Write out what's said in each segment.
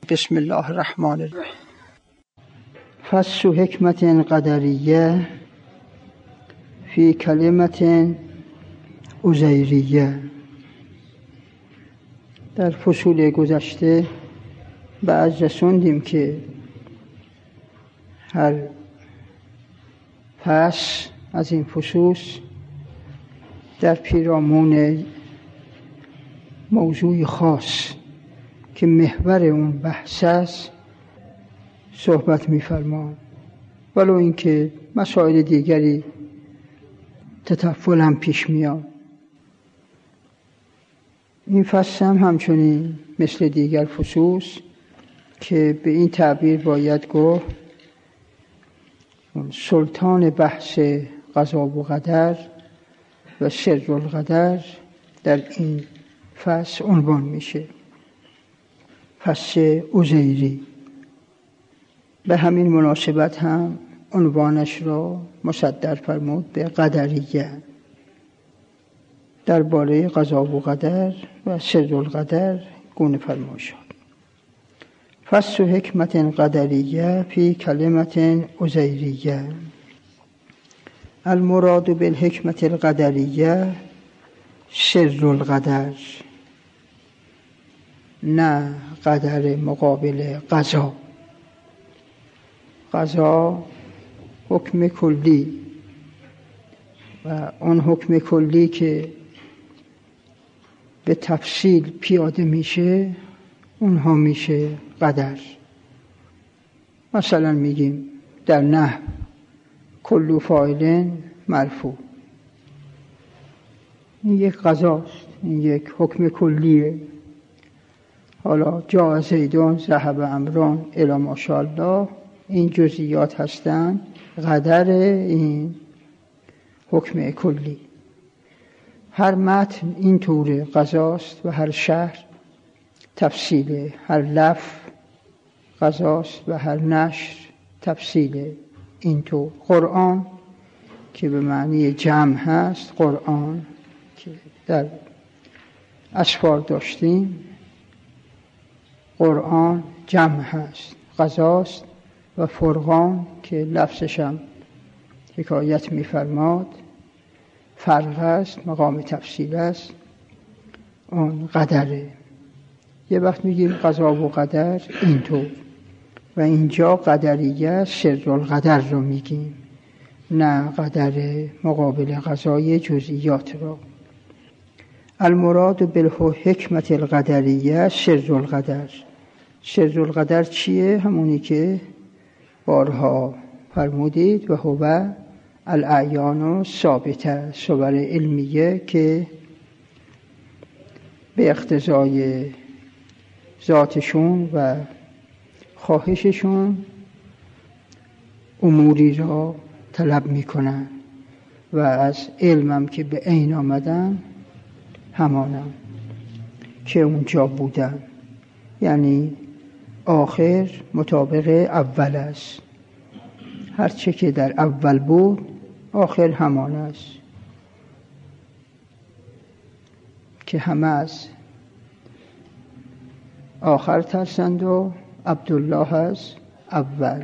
بسم الله الرحمن الرحیم. فصل حکمت قدریه فی کلمت عزیریه. در فصول گذشته بعض رسوندیم که هر فصل از این فصول در پیرامون موضوع خاص که محور اون بحث است صحبت می‌فرماید، ولو اینکه مسائل دیگری تطفل هم پیش میاد. این فصل هم همچنین مثل دیگر فصول که به این تعبیر باید گفت سلطان بحث قضا و قدر و سر القدر در این فصل عنوان میشه، فصل عزیری. به همین مناسبت هم عنوانش را مصدر فرمود به قدریه. درباره قضا و قدر و سر القدر گونه فرموده شد. فصل حکمت قدریه فی کلمت عزیریه. المراد بالحکمت القدریه سر القدر، نه قدر مقابل قضا. قضا حکم کلی و اون حکم کلی که به تفصیل پیاده میشه اونها میشه قدر. مثلا میگیم در نحو کل فاعل مرفوع، این یک قضاست، این یک حکم کلیه. حالا جاء زیدون ذهب عمرو الی ماشاءالله، این جزئیات هستند قدر این حکم کلی. هر متن این طور قضاست و هر شهر تفصیله، هر لفظ قضاست و هر نشر تفصیله. اینطور قرآن که به معنی جمع هست، قرآن که در اسفار داشتیم، قرآن جمع هست، قضاست. و فرقان که لفظش هم حکایت می‌فرماد، فرق است، مقام تفصیل است، اون قدره. یه وقت میگیم قضا و قدر اینطور، و اینجا قدریه سر القدر رو میگیم، نه قدر مقابل قضای جزئیات را. المراد بالحکمت القدریه سر القدر. سر القدر چیه؟ همونی که بارها فرمودید و هو الاعیان ثابته، صور علمیه که به اقتضای ذاتشون و خواهششون اموری را طلب میکنن و از علمم که به عین آمدن همانم که اونجا بودن، یعنی آخر مطابق اول است. هرچه که در اول بود آخر همان است، که همه از آخر ترسند و عبدالله از اول.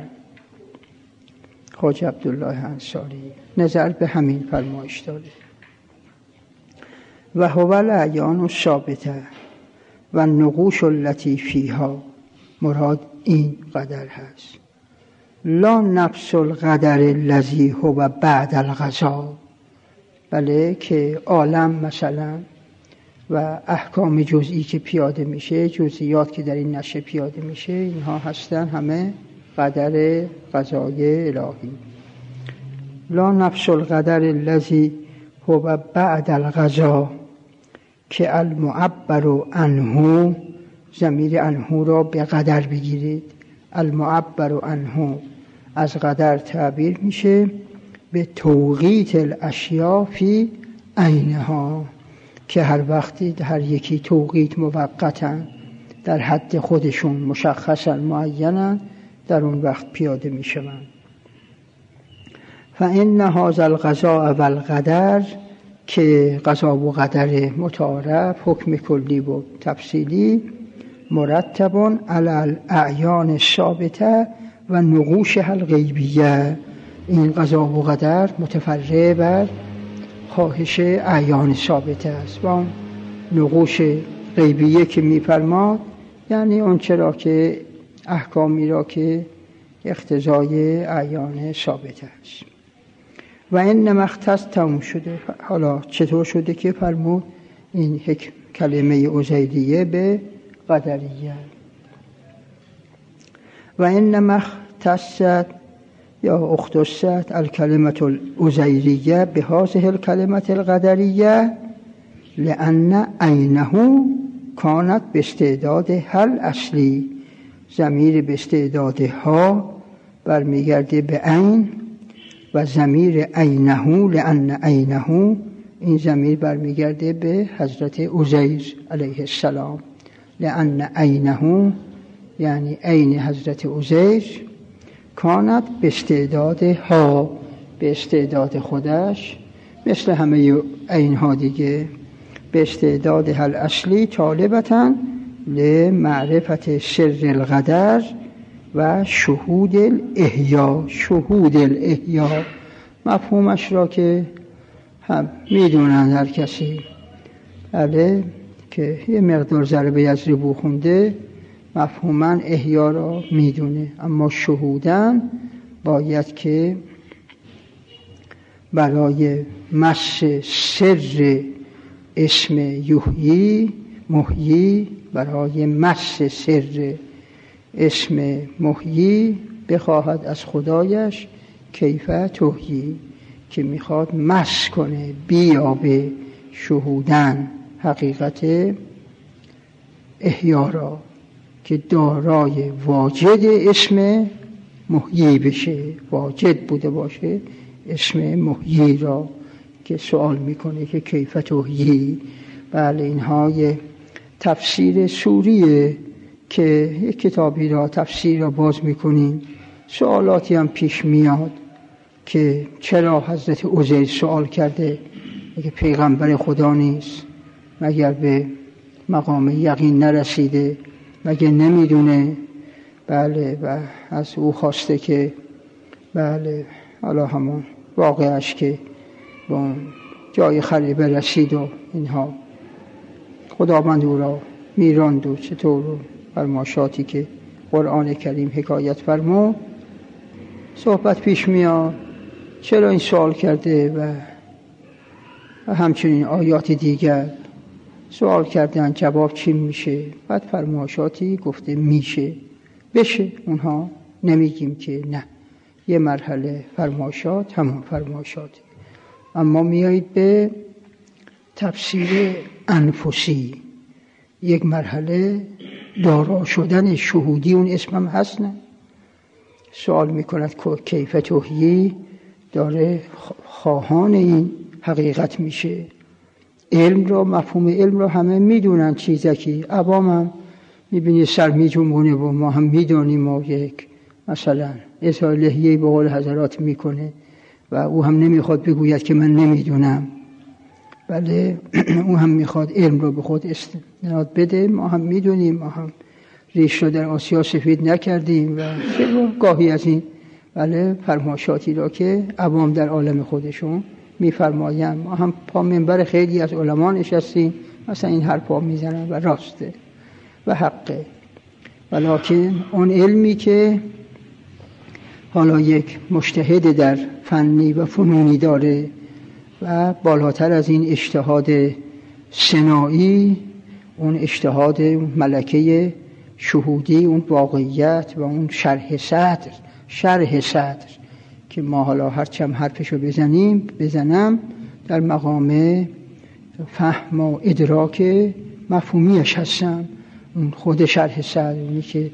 خواجه عبدالله انصاری نظر به همین فرمایش داره. و هو الاعیان الثابته و نقوش التي فیها، مراد این قدر هست. لا نفس القدر الذی هو بعد القضا، بله که عالم مثلا و احکام جزئی که پیاده میشه، جزئیات که در این نشه پیاده میشه، اینها هستن همه قدر قضای الهی. لا نفس القدر الذی هو بعد القضا که المعبر عنه، ضمیر عنه را به قدر بگیرید. المعبر عنه از قدر تعبیر میشه به توقیت الاشیاء فی عینها، که هر وقتی هر یکی توقیت موقتن، در حد خودشون مشخصا معینن، در اون وقت پیاده میشوند. فإن هذا القضاء و القدر، که قضا و قدر متعارف، حکم کلی و تفصیلی، مرتب علی الاعیان الثابته و نقوشها الغیبیه. این قضا و قدر متفرع بر خواهش اعیان ثابته است و اون نقوش غیبیه که می‌فرماد یعنی اون چرا که احکامی را که اقتضای اعیان ثابته است. و انما اختص تموم شده. حالا چطور شده که فرمود این کلمه عزیریه به قدریه. و انما اختصت یا اختصت الکلمه العزیریه به هذه الکلمه القدریه لأن عینه کانت به استعداد حل اصلی. ضمیر به استعداد ها برمیگرده به عین و ضمیر عینه لأن عینه این ضمیر برمیگرده به حضرت عزیر علیه السلام. لأن عینه یعنی عین حضرت عزیر کانت به استعداد ها به استعداد خودش مثل همه عینها دیگه به استعداد حل اصلی طالبتاً لمعرفت سر القدر و شهود الاحیا. شهود الاحیا مفهومش را که هم میدونن هر کسی بله که یه مقدار ضربه یضربو خونده مفهوما احیا را میدونه، اما شهودن باید که برای مس سر اسم یحیی محیی برای مس سر اسم محیی بخواهد از خدایش کیف تحیی که میخواد مس کنه بیابه شهودن حقیقت احیا را که دارای واجد اسم محیی بشه، واجد بوده باشه اسم محیی را که سوال میکنه که کیف تحیی. بله اینها یه تفسیر سوریه که یک کتابی را تفسیر را باز میکنیم سوالاتی هم پیش میاد که چرا حضرت عزیر سوال کرده که پیغمبر خدا نیست، مگر به مقام یقین نرسیده، مگر نمیدونه. بله و از او خواسته که بله حالا همون واقعش که به اون جای خریبه رسید و اینها خداوند او را میراند و چطور فرماشاتی که قرآن کریم حکایت فرمود صحبت پیش میاد چرا این سوال کرده و همچنین آیات دیگر سوال کردن جواب چی میشه، بعد فرماشاتی گفته میشه بشه. اونها نمیگیم که نه، یه مرحله فرماشات همون فرماشات، اما میایید به تفسیر انفسی یک مرحله دارا شدن شهودی اون اسمم هست. نه سوال میکند که کیف تحیی داره خواهان این حقیقت میشه. علم را مفهوم علم را همه میدونن چیزکی عوام هم میبینی سر میجنبونه و ما هم میدونیم ما یک مثلا اظهار لحیه‌ای به قول حضرات میکنه و او هم نمیخواد بگوید که من نمیدونم. بله او هم میخواد علم رو به خود استناد بده. ما هم میدونیم، ما هم ریش رو در آسیا سفید نکردیم و گاهی از این بله فرماشاتی را که عوام در عالم خودشون میفرمایند ما هم پا منبر خیلی از علما نشستیم مثلا این حرفا میزنن و راسته و حقه، ولکن اون علمی که حالا یک مجتهد در فنی و فنونی داره و بالاتر از این اجتهاد صناعی، اون اجتهاد ملکه شهودی، اون واقعیت و اون شرح صدر که ما حالا هرچم حرفشو بزنم در مقام فهم و ادراک مفهومیش هستم. اون خود شرح صدر اونی که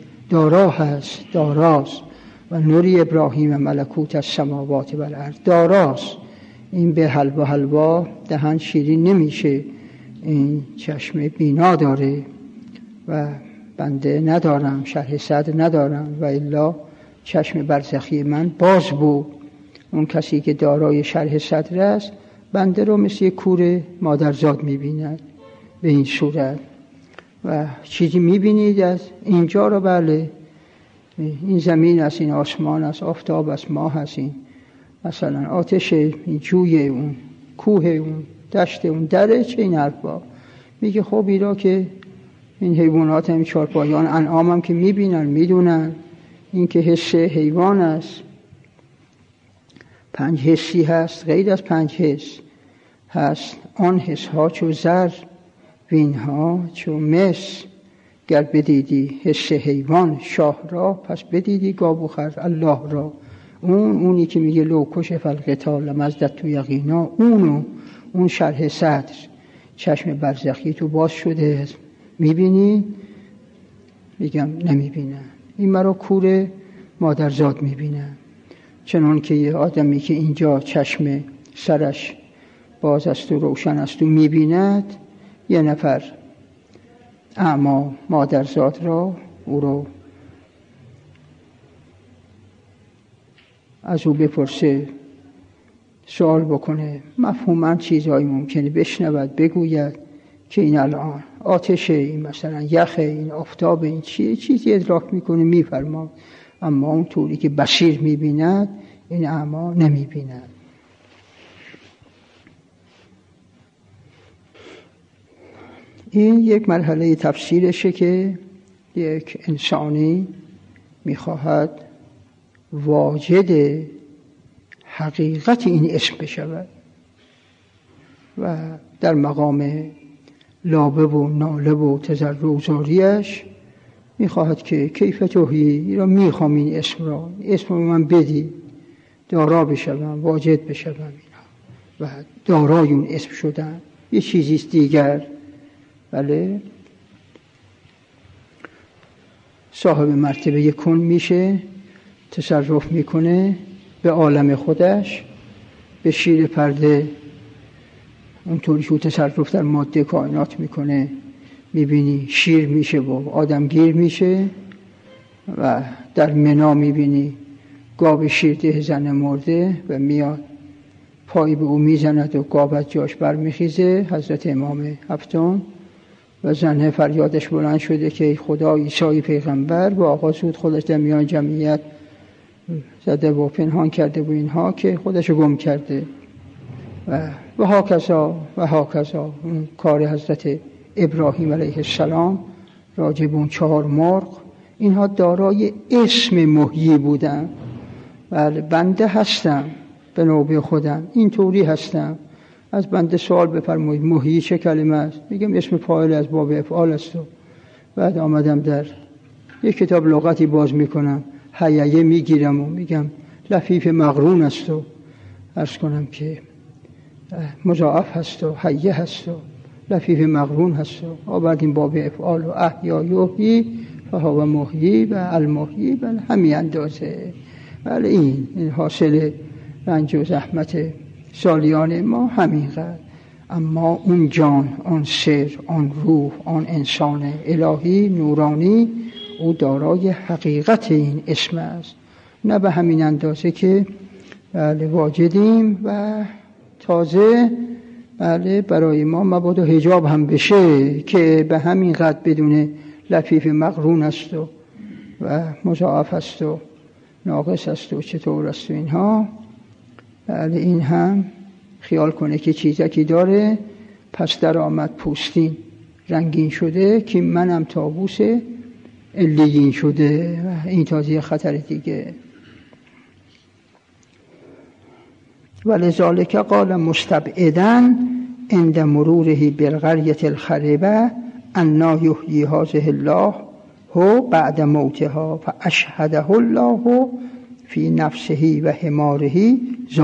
داراست و نوری ابراهیم ملکوت السماوات و الارض داراست. این به حلوا دهن شیرین نمیشه، این چشم بینا داره و بنده ندارم، شرح صدر ندارم و الا چشم برزخی من باز بود. اون کسی که دارای شرح صدر است بنده رو مثل یک کور مادرزاد میبیند به این صورت و چیزی میبینید از اینجا رو؟ بله، این زمین است، این آسمان است، آفتاب است، ماه است، این مثلا آتش، این جوی، اون کوه، اون دشت، اون دره، چه این حرفا. میگه خب اینا که این حیوانات هم چارپایان انعام هم که میبینن میدونن این که حس حیوان است. 5 حسی هست، غیر از 5 حس هست آن حس ها چو زر وینها چو مس. گر بدیدی حس حیوان شاه را، پس بدیدی گاو و خر الله را. اونی که میگه لو کشف القتال مزدت تو یقینا، اون شرح صدر، چشم برزخی تو باز شده، میبینی؟ میگم نمیبینم. این مرا کور مادرزاد میبینم. چنان که یه آدمی که اینجا چشم سرش باز است و روشن است و میبیند، یه نفر اعما مادرزاد را، او رو از او بپرسه، سوال بکنه، مفهوما چیزهایی ممکنه بشنود، بگوید که این الان آتشه، این مثلا یخه، این آفتاب، این چیه، چیزی ادراک میکنه، میفرما. اما اون طوری که بصیر میبیند این اعما نمیبیند. این یک مرحله تفسیرشه که یک انسانی میخواهد واجد حقیقت این اسم بشود و در مقام لابه و ناله و تضرع و زاریش میخواهد که کیف توحی را میخوام، این اسم رو من بدی، دارا بشوم، واجد بشوم و دارای اون اسم شدن. یه چیزیست دیگر. بله، صاحب مرتبه یکون میشه، تصرف میکنه به عالم خودش، به شیر پرده، اونطوری که تصرف در ماده کائنات میکنه، میبینی شیر میشه و آدمگیر میشه و در منا میبینی گاو شیرده زن مرده و میاد پای به او میزند و گاو از جاش برمیخیزه. حضرت امام هفتم و زنه فریادش بلند شده که خدا عیسی پیغمبر و آقا سود خودش در میان جمعیت زده و پنهان کرده و اینها که خودشو گم کرده و هاکذا اون کار حضرت ابراهیم علیه السلام راجب اون 4 مرغ، اینها دارای اسم محیی بودن. بله، بنده هستم به نوبه خودم، اینطوری هستم، از بنده سوال بفرمایید محیی چه کلمه است؟ میگم اسم فاعل از باب افعال است. و بعد آمدم در یک کتاب لغتی باز میکنم، حییه میگیرم و میگم لفیف مقرون است و عرض کنم که مضاعف هست و حیه هست و لفیف مقرون هست و آوردیم باب افعال و احیا یحیی فهو محیی و المحیی و همین اندازه. بله، این حاصل رنج و زحمت سالیان ما همینقدر. اما اون جان، آن سر، آن روح، آن انسان الهی نورانی، او دارای حقیقت این اسم است، نه به همین اندازه که بله واجدیم و تازه بله برای ما مبادا حجاب هم بشه که به همین قدر بدون لفیف مقرون است و مضاعف است و ناقص است و چطور است و اینها. بله، این هم خیال کنه که چیزکی داره، پس در آمد پوستین رنگین شده که منم طاووس علیین شده. این تازه خطر دیگه. ولذالک قال مستبعدا عند مروره بالقرية الخربة انا یحیی هذه الله هو بعد موتها فاشهده الله فی نفسه و حماره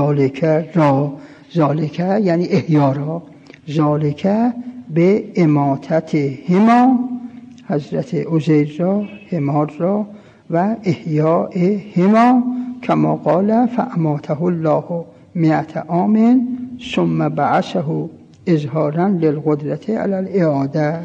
ذالک یعنی احیا را، ذالک به اماتت هما، حضرت عزیر را، حمار را، و احیاء هما، کما قال فاماته الله 100 عام ثم بعثه اظهارا للقدرة علی الاعاده.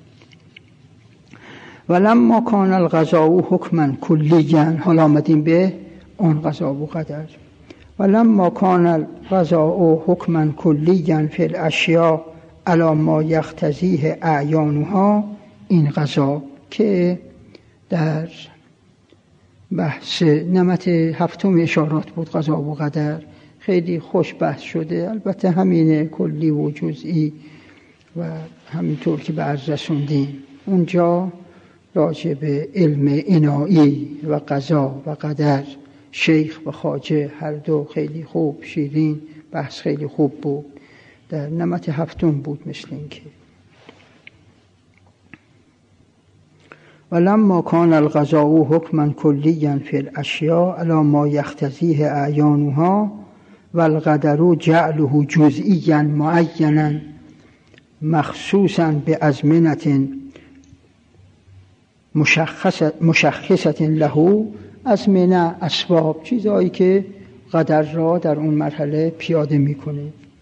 ولما کان القضاء حکما کلیا، حالا آمدیم به اون قضا و قدر. ولما کان القضاء حکما کلیا فی الاشیاء علی ما یقتضیه اعیانها این غذا که در بحث نمط هفتم اشارات بود، قضا و قدر، خیلی خوش بحث شده. البته همین کلی و جزئی و همینطور که به عرض رسوندیم. اونجا راجع به علم انایی و قضا و قدر شیخ و خواجه هر دو خیلی خوب، شیرین، بحث خیلی خوب بود. در نمط هفتم بود مثل این که ولما کان القضاء حکما کلیا فی الاشیاء علی ما یقتضیه اعیانها والقدر جعله جزئیا معینا مخصوصا بازمنه مشخصه له. ازمنه اسباب، چیزایی که قدر را در اون مرحله پیاده میکنه.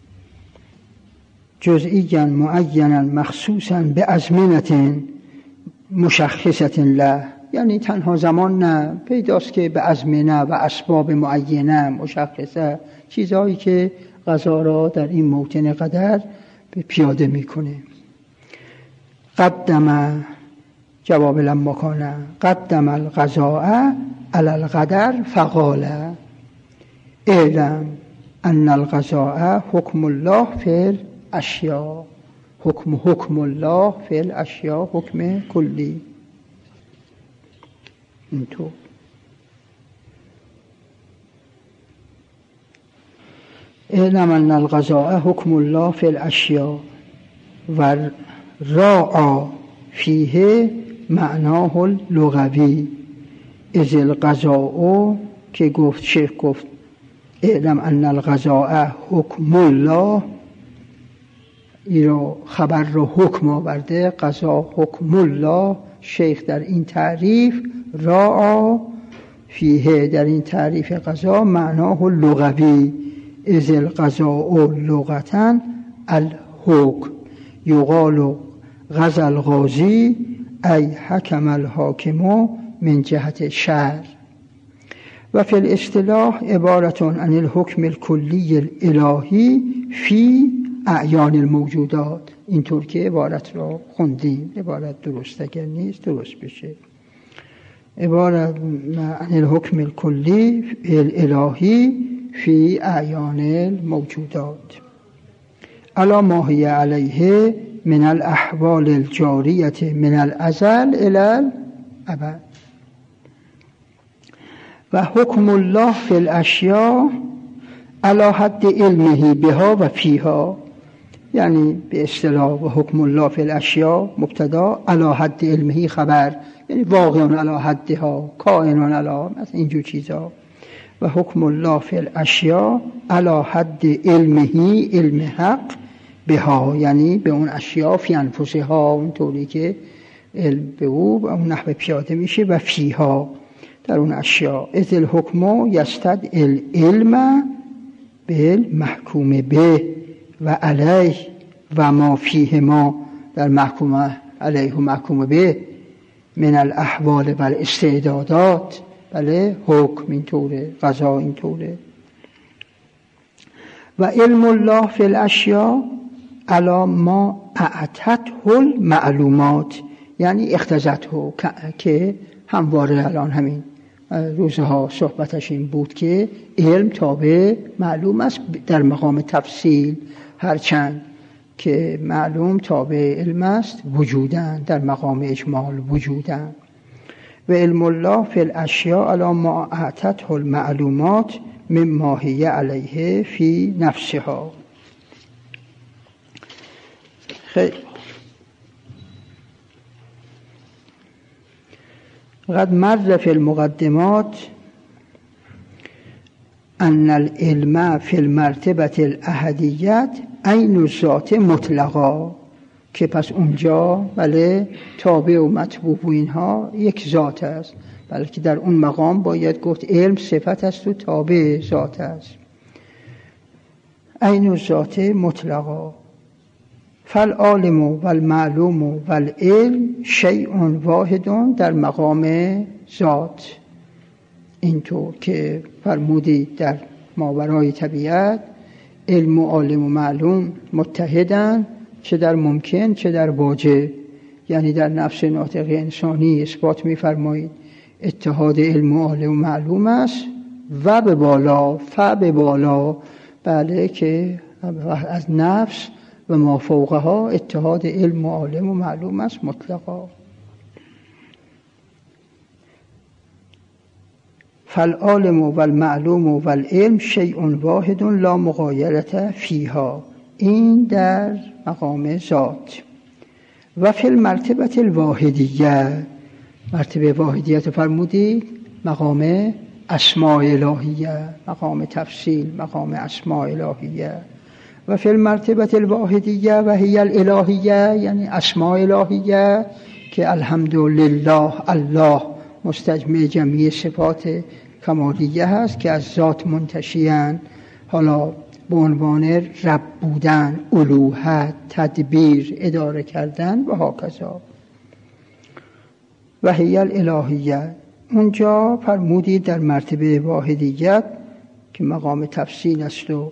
جزئیا معینا مخصوصا بازمنه مشخصه له، یعنی تنها زمان نه، پیداست که به ازمنه و اسباب معینه مشخصه، چیزایی که قضا را در این موطن قدر پیاده میکنه. قدم جواب لما کان قدم القضاء علی القدر فقال اعلم ان القضاء حکم الله فی الاشیاء. حکم الله فی الاشیاء حکم کلی. اینطور اعلم ان القضاء حکم الله فی الاشیاء و راعی فیه معناه اللغوی. از القضاء که گفت شیخ گفت اعلم ان القضاء حکم الله، این رو خبر رو حکم آورده، قضا حکم الله. شیخ در این تعریف راعی فیه، در این تعریف قضا، معناه لغوی. از القضاء لغتا الحکم یقال قضى القاضی ای حکم الحاکم من جهت شرع. و فی الاصطلاح عبارت عن الحکم الکلی الالهی فی اعیان الموجودات. اینطور که عبارت را خوندیم، عبارت درست اگر نیست درست بشه. عبارت عن الحکم الکلی الالهی فی اعیان الموجودات علی ما هی علیه من الاحوال الجاریه من الازل الی الابد. و حکم الله فی الاشیاء علی حد علمه بها و فیها، یعنی به اصطلاح و حکم الله فی الاشیاء مبتدا، علی حد علمه خبر، یعنی واقعا علی حدها، کائنان علی، مثلا اینجور چیزا. و حکم الله فی الاشیاء علی حد علمه، علم حق، بها، یعنی به اون اشیاء، فی انفسها، اون طوری که علم به او و اون نحو پیاده میشه، و فیها، در اون اشیاء. از الحکم یستد العلم بالمحکوم به و علیه و ما فیه ما، در محکوم علیه و محکوم به من الاحوال و الاستعدادات. بله، حکم اینطوره، قضا اینطوره. و علم الله فی الاشیاء علی ما اعتته المعلومات، یعنی اختزته، که همواره الان همین روزها صحبتش این بود که علم تابع معلوم است در مقام تفصیل، هرچند که معلوم تابع علم است وجودن، در مقام اجمال وجودن. و علم الله فی الاشیاء علی ما اعتته المعلومات مما هی علیه فی نفسها. خیلی قد مر فی المقدمات ان العلم فی المرتبه الاحدیت عین الذات مطلقا، که پس اونجا بله تابع و مطبوع و اینها یک ذات است، بلکه در اون مقام باید گفت علم صفت است و تابع ذات است. عین الذات مطلقا فالعالم والمعلوم والعلم شیء واحد در مقام ذات. اینطور که فرمودید در ماورای طبیعت علم و عالم و معلوم متحدن، چه در ممکن چه در واجب. یعنی در نفس ناطق انسانی اثبات می‌فرمایید اتحاد علم و عالم و معلوم است و به بالا بله که از نفس و ما فوقها اتحاد علم و عالم و معلوم است مطلقا. فالعالم و المعلوم و العلم شیء واحد لا مغایرة فیها، این در مقام ذات. و فی المرتبه الواحدیه، مرتبه واحدیت فرمودید مقام اسماء الهیه، مقام تفصیل، مقام اسماء الهیه. و فی المرتبه الواحدیه و هی الالهیه، یعنی اسماء الهیه که الحمدلله، الله مستجمع جمعی صفات کمالیه هست که از ذات منتشیان، حالا به عنوان رب بودن، الوهیت، تدبیر، اداره کردن و هاکذا. و هی الالهیه، اونجا فرمودید در مرتبه واحدیت که مقام تفصیل است و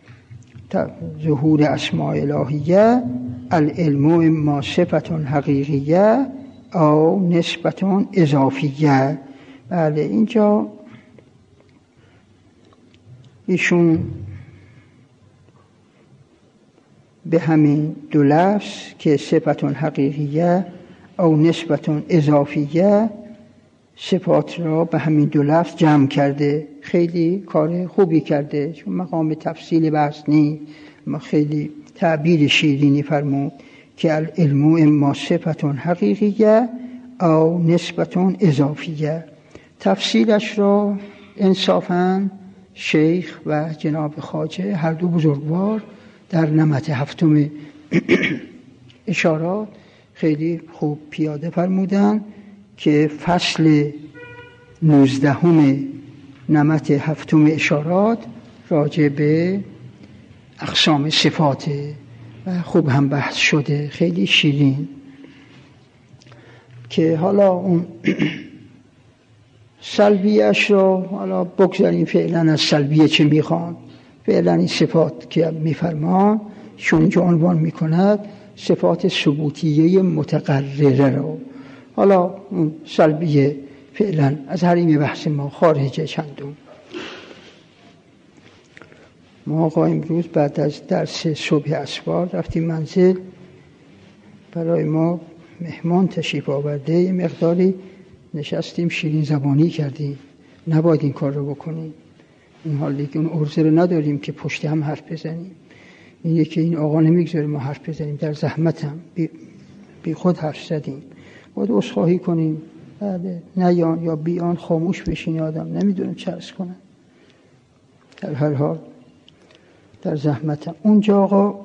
ظهور اسماء الهیه، العلم اما صفت حقیقیه او نسبت اضافیه. بله اینجا ایشون به همین دو لفظ که صفت حقیقیه او نسبت اضافیه صفات را به همین دو لفظ جمع کرده. خیلی کار خوبی کرده، چون مقام تفصیل بحث نیست، ما خیلی تعبیر شیرینی فرمود که العلم اما صفت حقیقیه او نسبت اضافیه. تفصیلش را انصافاً شیخ و جناب خواجه هر دو بزرگوار در نمط هفتم اشارات خیلی خوب پیاده فرمودن که فصل 19 نمط هفتم اشارات راجع به اقسام صفات و خوب هم بحث شده، خیلی شیرین. که حالا اون سلبیش رو حالا بگذاریم، فعلا از سلبیه چه میخوان، فعلا این صفات که میفرمان چون که عنوان میکند صفات ثبوتیه متقرره رو، حالا اون سلبیه فعلا از حریم بحث ما خارجه. چندون ما آقا امروز بعد از درس صبح اسوار رفتیم منزل، برای ما مهمان تشریف آورده، یه مقداری نشستیم شیرین زبانی کردیم. نباید این کار رو بکنیم، این حالی که اون عرضه رو نداریم که پشت هم حرف بزنیم. اینه که این آقا نمیگذاره ما حرف بزنیم، در زحمت هم بی خود حرف زدیم، باید عذرخواهی کنیم. نیان یا بیان خاموش بشین آدم نمیدونم چه عرض کنم. در هر حال در زحمت هم اونجا آقا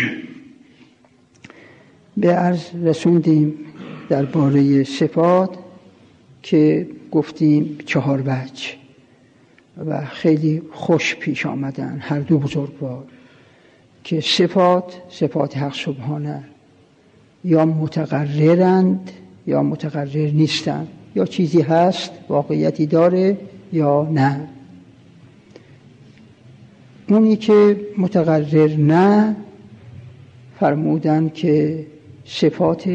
به عرض رسوندیم درباره صفات که گفتیم 4 وجه و خیلی خوش پیش آمدن هر دو بزرگوار، که صفات حق سبحانه یا متقررند یا متقرر نیستند، یا چیزی هست واقعیتی داره یا نه. اونی که متقرر نه فرمودن که صفات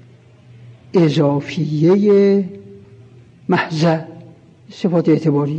اضافیه محضه، صفات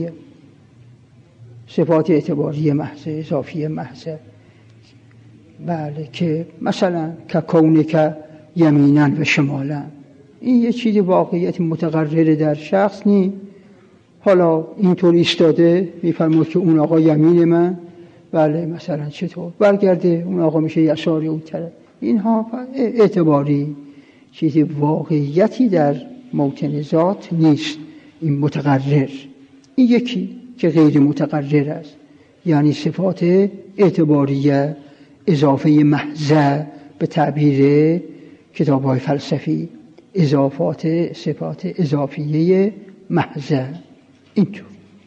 اعتباریه محضه، اضافیه محضه. بله که مثلا که کونک یمینا و شمالا، این یه چیزی واقعیت متقرره در شخص نی. حالا اینطور ایستاده میفرماید که اون آقا یمین من، بله مثلا چطور برگرده اون آقا میشه یسار اون طرف. اینها اعتباری، چیزی واقعیتی در موطن ذات نیست. این متقرر، این یکی که غیر متقرر است، یعنی صفات اعتباریه اضافه محضه به تعبیر کتاب‌های فلسفی، صفات اضافیه محضه. اینطور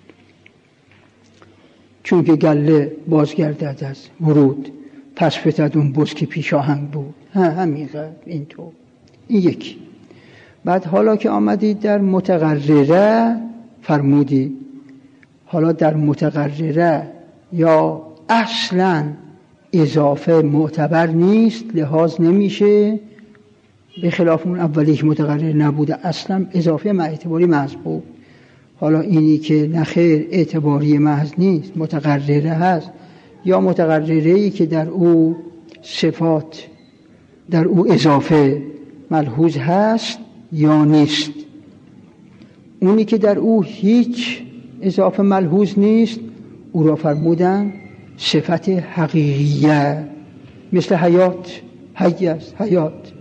چون که گله بازگردد از ورود، پس فتد اون بز که پیش آهنگ بود. همینقدر اینطور. این یکی. بعد حالا که آمدید در متقرره فرمودید، حالا در متقرره یا اصلاً اضافه معتبر نیست، لحاظ نمیشه، به خلاف اون اولی که متقرر نبوده اصلا اضافه مع اعتباری محض بود. حالا اینی که نخیر اعتباری محض نیست، متقرره هست، یا متقرره‌ای که در او صفات، در او اضافه ملحوظ هست یا نیست. اونی که در او هیچ اضافه ملحوظ نیست او را فرمودن صفت حقیقیه، مثل حیات، حی است، حیات.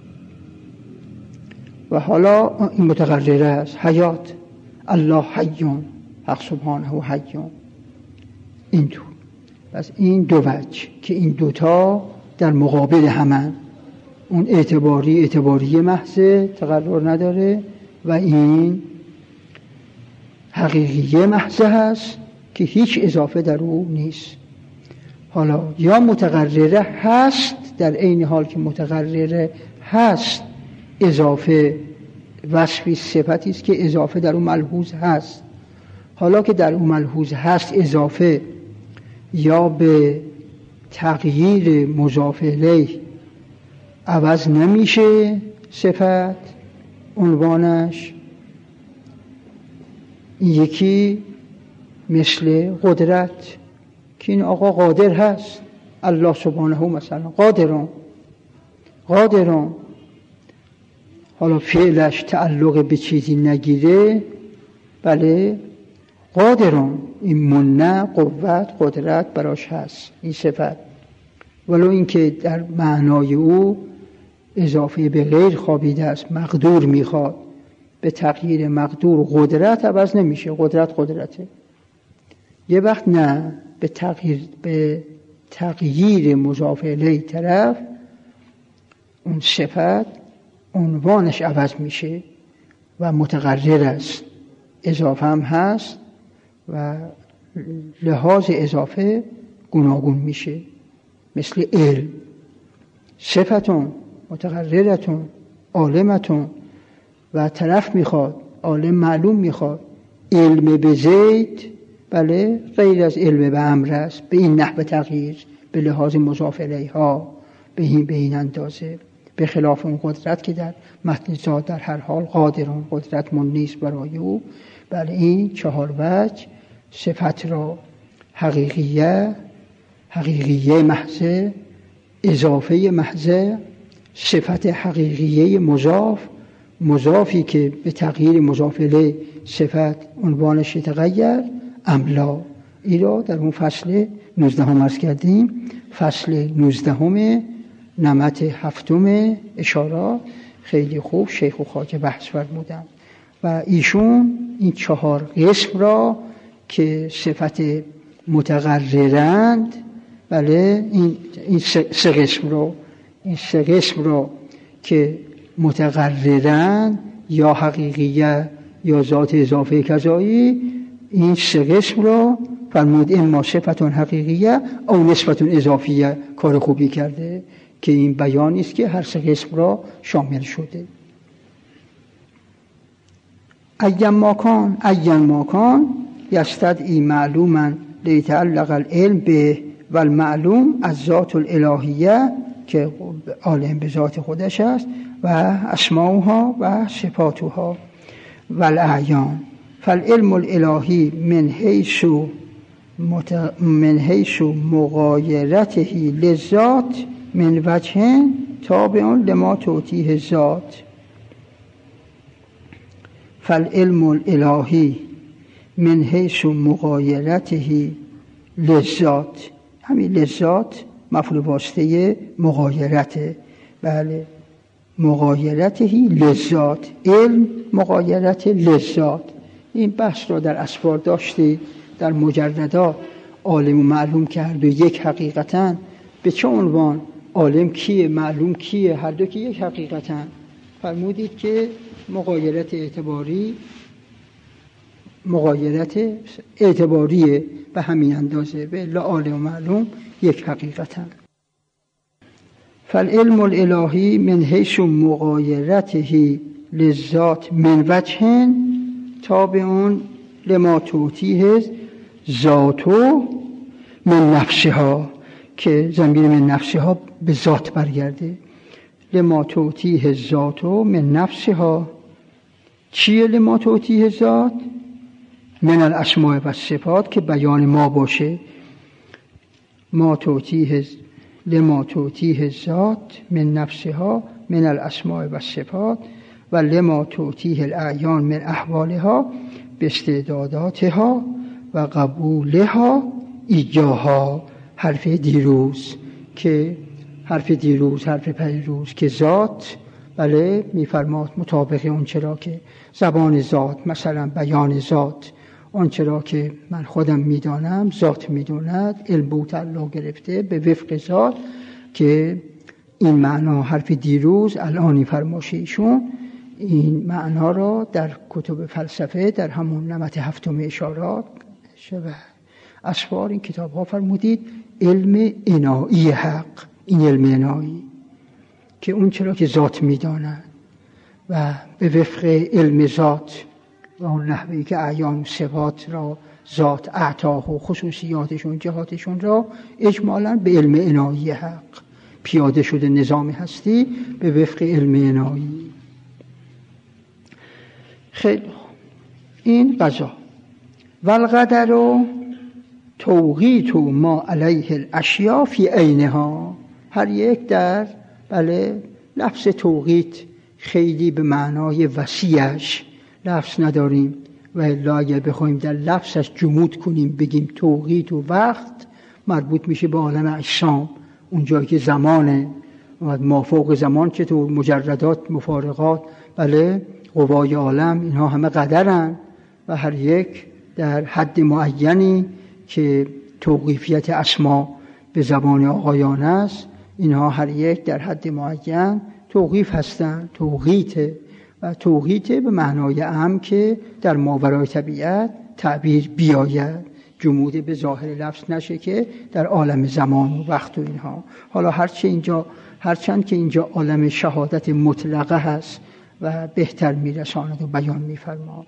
و حالا این متقرره است، حیات، الله حیون، حق سبحانه حیون. این تو پس این دو وجه که این دوتا در مقابل همن، اون اعتباری محض تقرر نداره و این حقیقی محض هست که هیچ اضافه در او نیست. حالا یا متقرره هست در عین حال که متقرره هست اضافه وصفی صفتی است که اضافه در اون ملحوظ هست. حالا که در اون ملحوظ هست اضافه یا به تغییر مضاف الیه عوض نمیشه صفت عنوانش. یکی مثل قدرت که این آقا قادر هست، الله سبحانه مثلا قادرون، حالا فعلش تعلق به چیزی نگیره، بله قادرون، این منع قوت قدرت براش هست این صفت، ولو اینکه در معنای او اضافه به غیر خوابیده است، مقدور میخواد، به تغییر مقدور قدرت عوض نمیشه، قدرته. یه وقت نه، به تغییر مضاف الیه طرف اون صفت عنوانش عوض میشه و متقرر است، اضافه هم هست و لحاظ اضافه گوناگون میشه، مثل علم، صفتون متقررتون عالمتون، و طرف میخواد عالم معلوم میخواد، علم به زید بله غیر از علم به امر است، به این نحو تغییر به لحاظ مضاف الیه ها به این اندازه، به خلاف اون قدرت که در متن ذات در هر حال قادرون، قدرت من نیست برای او. بله این چهار وجه صفت را حقیقیه محض، اضافه محض، صفت حقیقیه مضافی که به تغییر مضاف الیه صفت عنوانش تغییر، املا. این را در اون فصل 19 عرض کردیم، فصل 19 نمط 7 اشارات خیلی خوب شیخ و خواجه بحث فرمودن و ایشون این 4 قسم را که صفت متقررند، بله این 3 قسم رو که متقررند یا حقیقیه یا ذات اضافه کذایی، این 3 قسم رو فرمود اما صفتون حقیقیه او نسبتون اضافیه. کار خوبی کرده که این بیانی است که هر 3 قسم را شامل شده. ایما کان یستدعی معلوما لیتعلق العلم به و المعلوم از ذات الالهیه که عالم به ذات خودش است و اسماؤها و صفاتها و الاعیان. فالعلم الالهی من حیث مغایرته للذات من وجه تابع لما تعطیه الذات. فالعلم الالهی من حیث مغایرته للذات، همین لذات مفعول واسطه مغایرته، بله مغایرته لذات، علم مغایرت لذات. این بحث را در اسفار داشتی، در مجردات عالم معلوم کرد و یک حقیقتاً به چه عنوان عالم کیه معلوم کیه، هر دو که یک حقیقتاً. فرمودید که مغایرت اعتباریه به همین اندازه، به عالم و معلوم یک حقیقتاً. فالعلم الالهی من حیث مغایرته للذات من وجه تابع لما تعطیه ذاتو من نفسها، که ضمیر من نفسها به ذات برگرده. لما توتیه الذات من نفسها. چیه لما توتیه الذات؟ من الاسماء و صفات، که بیان ما باشه. لما توتیه الذات من نفسها من الاسماء و صفات و لما توتیه الاعیان من احوالها باستعداداتها و قبولها ایجاها. حرف دیروز حرف پیروز که ذات، بله، میفرماد مطابق اون چرا که زبان ذات، مثلا بیان ذات، اون چرا که من خودم میدانم ذات میدوند، علم و تعلق گرفته به وفق ذات، که این معنا حرف دیروز الانی فرماشیشون این معنا را در کتب فلسفه در همون نمط هفتم اشارات شبه اسفار این کتاب ها فرمودید علم انایی حق. این علم انایی که اون چرا که ذات میداند و به وفق علم ذات و اون نحوی که اعیان و صفات را ذات اعطاه و خصوصیاتشون جهاتشون را اجمالاً به علم انایی حق پیاده شده نظام هستی به وفق علم انایی. خیلی این قضا. والقدر توقیت ما علیه الاشیاء فی عینها. هر یک در لفظ توقیت خیلی به معنای وسیعش لفظ نداریم و الا اگر بخوایم در لفظش جمود کنیم بگیم توقیت و وقت، مربوط میشه به عالم اجسام، اون جایی که زمانه و مافوق زمان چطور مجردات، مفارقات، قوای عالم، اینها همه قدرن و هر یک در حد معینی که توقیفیت اسما به زبان آقایان است، اینها هر یک در حد معین توقیف هستند. توقیته و توقیته به معنای عام که در ماورای طبیعت تعبیر بیاید، جمود به ظاهر لفظ نشه که در عالم زمان و وقت و اینها. حالا هرچند که اینجا عالم شهادت مطلقه هست و بهتر میرساند و بیان میفرماد.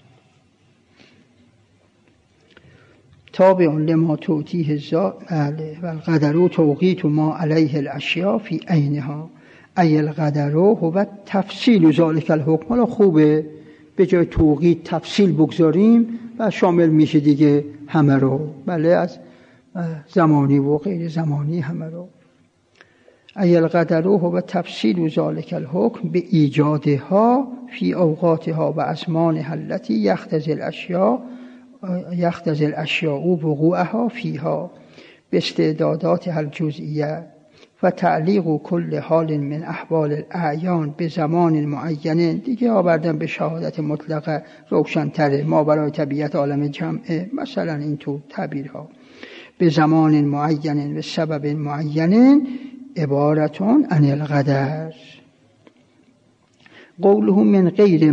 تابع لما توتیه الذات و القدر توقیت ما علیه الاشیاء فی عینها ای القدر هو تفصیل ذلک الحکم. حالا خوبه به جای توقیت تفصیل بگذاریم و شامل میشه دیگه همه رو، از زمانی و غیر زمانی همه رو. ای القدر هو تفصیل ذلک الحکم به ایجادها فی اوقاتها و ازمانها التي یختزی الاشیاء وقوعها فیها باستعداداتها الجزئیه و تعلیق کل حال من احوال الاعیان به زمان معین. دیگه آوردن به شهادت مطلقه روشن‌تره، ما برای طبیعت عالم جمعه، مثلا این تو تعبیرها به زمان معین و سبب معین عبارتون عن القدر. قوله من غیر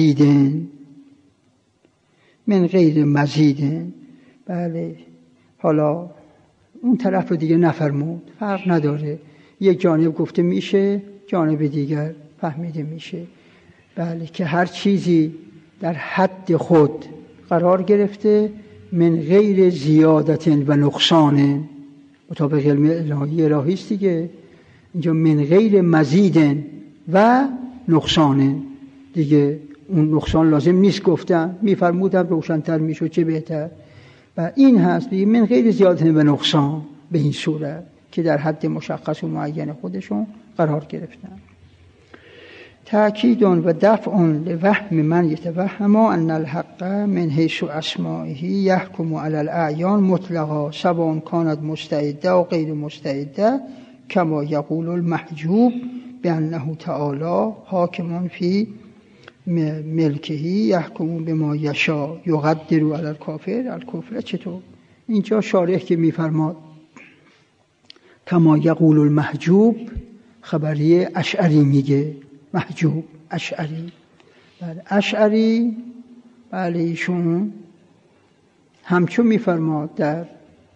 مزید. بله، حالا اون طرف رو دیگه نفرمود، فرق نداره، یک جانب گفته میشه، جانب دیگر فهمیده میشه. بله، که هر چیزی در حد خود قرار گرفته من غیر زیادت و نقصان، مطابق علم الهی است دیگه. اینجا من غیر مزید و نقصان دیگه، اون نقصان لازم نیست گفتن، میفرمودم روشن‌تر میشد چه بهتر. و این هست من غیر زیادت و نقصان، به این صورت که در حد مشخص و معین خودشون قرار گرفتن. تأکید و دفع لوهم من یتوهم ان الحق من حیث اسمائه یحکم علی الاعیان مطلقا سواء كانت مستعده و غیر مستعده کما یقول المحجوب بانه تعالی حاکم فی ملکه یحکم بما یشاء یقدر علی الکافر. الکفر چطور؟ اینجا شارح که میفرماد کما یقول المحجوب، خبری اشعری میگه، محجوب اشعری. اشعری بله ایشون همچون میفرماد در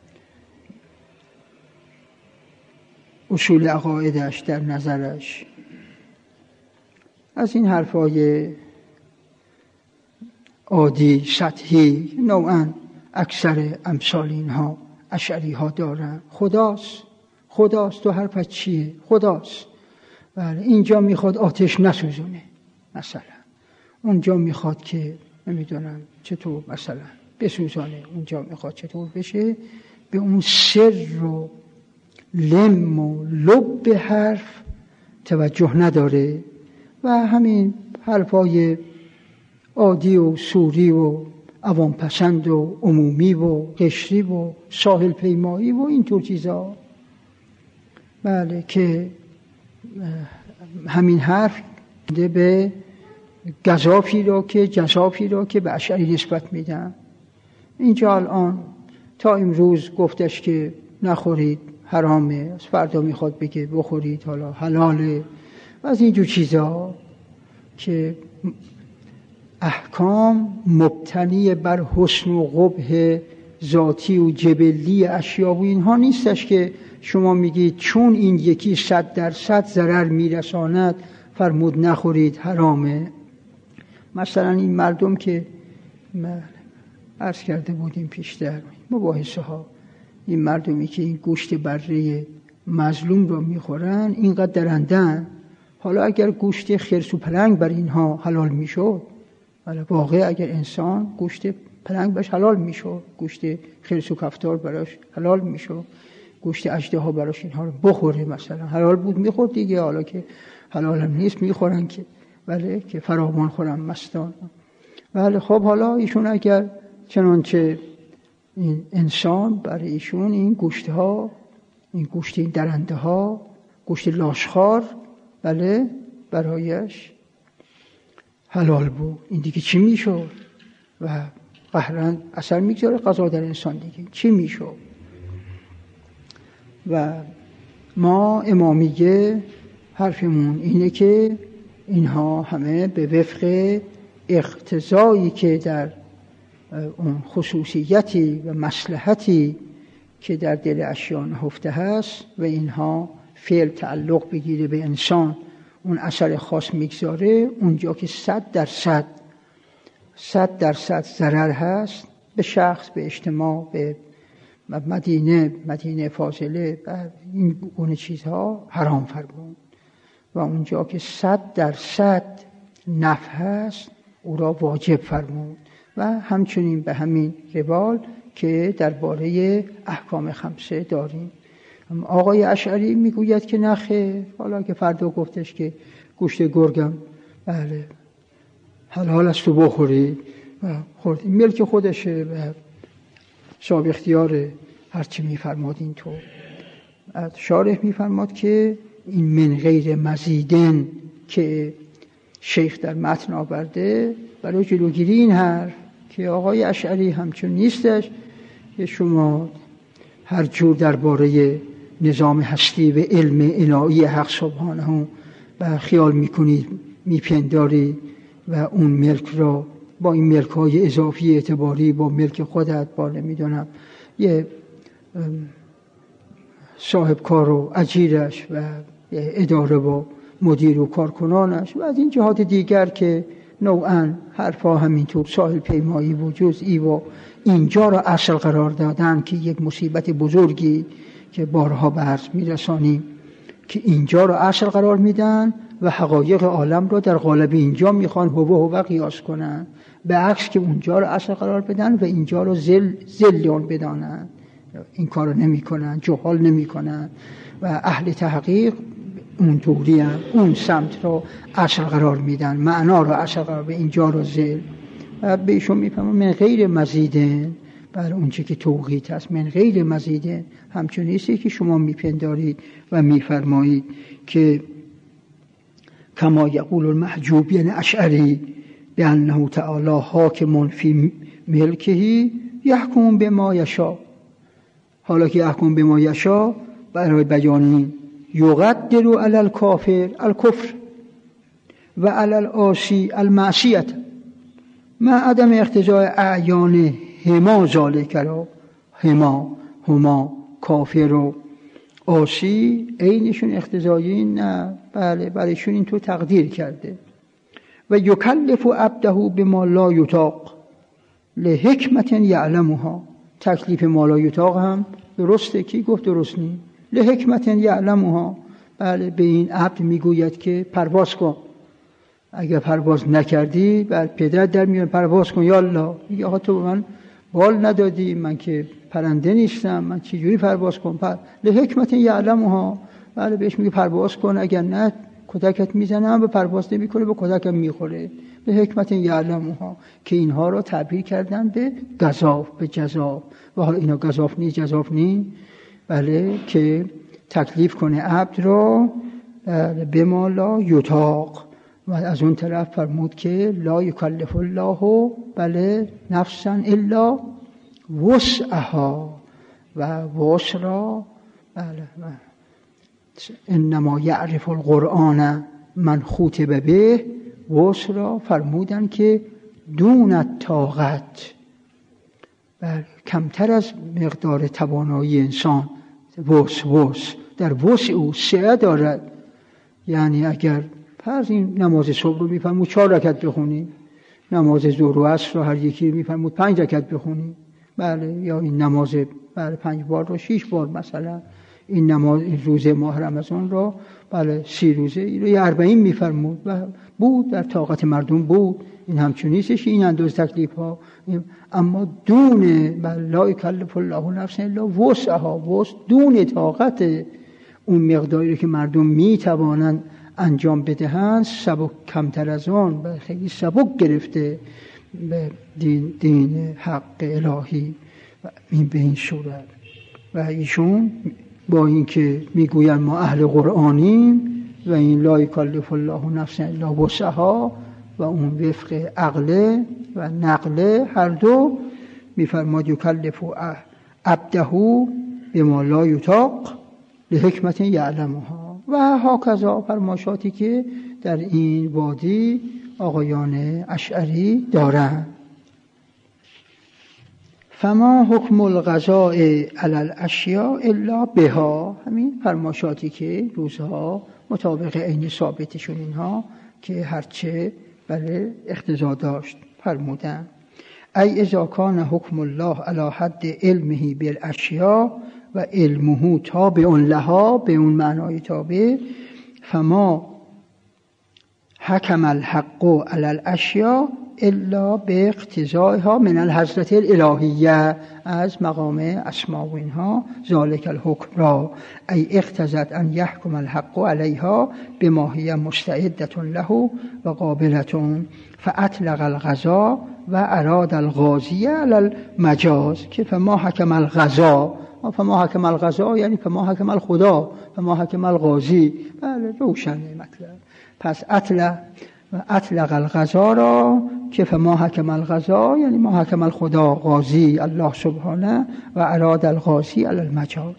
اصول عقایدش، در نظرش از این حرفای عادی سطحی نوعا اکثر امثال اینها اشعری ها دارن. خداست، تو حرفت چیه؟ خداست. بله اینجا میخواد آتش نسوزونه مثلا، اونجا میخواد که نمیدونم چطور مثلا بسوزانه، اونجا میخواد چطور بشه. به اون سر و لم و لب حرف توجه نداره و همین حرفای عادی و سوری و عوام پسند و عمومی و قشری و ساحل پیمایی و اینطور چیزا، بله که همین حرف به گزافی را که جزافی را که به اشعری نسبت میدن. اینجا الان تا امروز گفتش که نخورید حرامه، از فردا میخواد بگه بخورید حالا حلاله و از اینجور چیزا که احکام مبتنی بر حسن و قبح ذاتی و جبلی اشیا و اینها نیستش که شما میگید چون این یکی 100% ضرر میرساند فرمود نخورید حرامه. مثلا این مردم که عرض کرده بودیم پیشتر مباحثه ها، این مردمی که این گوشت بره مظلوم رو میخورن اینقدر درندن، حالا اگر گوشت خرس و پلنگ بر اینها حلال میشد، ولی واقع اگر انسان گوشت پلنگ برش حلال میشد، گوشت خرس و کفتار براش حلال میشد، گوشت اژدها براش اینها رو بخوره مثلا حلال بود میخورد دیگه، حالا که حلال هم نیست میخورن که ولی که فراوان خورن مستان. ولی خب حالا ایشون اگر چنانچه این انسان برای ایشون این گوشت ها، این گوشت این درنده ها، گوشت لاشخوار بله برایش حلال بود، این دیگه چی میشد؟ و قهرن اثر میگذاره قضا در انسان دیگه چی میشد؟ و ما امامیه حرفمون اینه که اینها همه به وفق اقتضایی که در اون خصوصیتی و مصلحتی که در دل اشیا نهفته هست و اینها فعل تعلق بگیره به انسان اون اثر خاص میگذاره، اونجا که 100% ضرر هست به شخص، به اجتماع، به مدینه فاضله و این گونه چیزها حرام فرمود. و اونجا که 100% نفع هست او را واجب فرمود. و همچنین به همین روال که درباره احکام خمسه داریم. آقای اشعری میگوید که نخیر، حالا که فردا گفتش که گوشت گرگم بله حلال است تو بخوری و خورد، این ملک خودشه و صاحب اختیاره هرچی میفرماد. اینطور شارح میفرماد که این من غیر مزیدن که شیخ در متن آورده برای جلوگیری این حرف که آقای اشعری همچون نیستش که شما هر جور درباره نظام هستی و علم الهی حق سبحانه و خیال میکنید میپنداری و اون ملک را با این ملک های اضافی اعتباری با ملک خودت با نمیدونم یه صاحب کار و اجیرش و اداره و مدیر و کارکنانش و از این جهات دیگر که نوعاً حرفا همینطور ساحل پیمایی و جزئی و اینجا را اصل قرار دادن که یک مصیبت بزرگی که بارها به عرض میرسانیم که اینجا را اصل قرار میدن و حقایق عالم را در قالب اینجا میخوان هو قیاس کنن، به عکس که اونجا را اصل قرار بدن و اینجا را ذل اون بدانن. این کار رو نمی کنن، جهال نمی کنن و اهل تحقیق اون طوری هم اون سمت رو اصل قرار میدن، معنا رو اصل قرار به اینجا رو ذل و به ایشون میفهمن من غیر مزیدن بر اون چه که توقیت هست، من غیر مزیدن همچون نیستی که شما میپندارید و میفرمایید که کما یقول المحجوبین اشعری بانه تعالی حاکم فی ملکه یحکم بما یشاء. حالا که یحکم بما یشاء برای بیان یقدر علی الکافر الکفر و علی العاصی المعصیت ما عدم اقتضاء اعیان هما ذالک را هما کافر و عاصی عینشون اقتضایی نه، بله برایشون این تو تقدیر کرده. و یکلف عبده بما لا یطاق لحکمت یعلمها، تکلیف ما لا یطاق هم درسته، کی گفت درست نیست؟ لحکمت یعلمها، بله به این عبد میگوید که پرواز کن. اگر پرواز نکردی بله پدرت در میاد پرواز کن یا الله. میگه آقا تو من بال ندادی، من که پرنده نیستم، من چه جوری پرواز کنم؟ لحکمت یعلمها. بله بهش میگه پرواز کن، اگر نه کتکت میزنم، به پرواز نمیکنه به کتکم میخوره. به حکمت یعلمها که اینها رو تعبیر کردن به گزاف، به جزاف. و حالا اینا گزاف نیست، جزاف نیست، بله که تکلیف کنه عبد رو به ما لا یطاق. و از اون طرف فرمود که لا یکلف الله بله نفسا الا وسعها. و وسع را بله انما یعرف القرآن من خوطب به، وسع را فرمودن که دون الطاقت، بله کمتر از مقدار توانایی انسان. وسع در وسع او سعه دارد. یعنی اگر فرض این نماز صبح رو میفرمود 4 رکعت بخونی، نماز ظهر و عصر رو هر یکی میفرمود 5 رکعت بخونی، بله یا این نماز بله 5 بار رو 6 بار، مثلا این نماز این روزه ماه رمضان رو بله 30 روزه این رو 40 میفرمود و بود در طاقت مردم بود. این همچون نیستش این اندازه تکلیف ها، اما دون بله لا یکلف الله نفسا الا وسعها، وسع دون طاقت اون مقداری که مردم میتوانند انجام بدهند، سبک کمتر از آن و خیلی سبک گرفته به دین حق الهی و این به این صورت. و ایشون با اینکه میگوین ما اهل قرآنیم و این لا یکلف الله نفسا الا وسعها و اون وفق عقله و نقله هر دو، میفرماد یکلف عبده بما لا یطاق لحکمت یعلمها. و هاکذا فرمایشاتی که در این وادی آقایان اشعری دارند. فما حکم القضاء علی الاشیاء الا بها، همین فرمایشاتی که روزها مطابق عین ثابتشون اینها که هرچه بله اقتضا داشت فرمودن. ای اذا کان حکم الله علی حد علمه بالاشیاء و علمه تابع لها، به اون معنای تابع، فما حکم الحق علی الاشیاء الا به اقتضایها من الحضرت الالهیه، از مقام اسماء و اینها ذالک الحکم را ای اقتضت ان یحکم الحق علیها بما هی مستعدة له و قابلة، فاطلق القضاء و اراد القاضی علی المجاز. که فما حکم القضاء، فما حکم القضاء یعنی فما حکم الخدا، فما حکم القاضی، بله روشنه مطلب. پس اطلق القضا را که فما حکم القضا یعنی ما حکم الخدا قاضی الله سبحانه و اراد القاضی علی المجاز.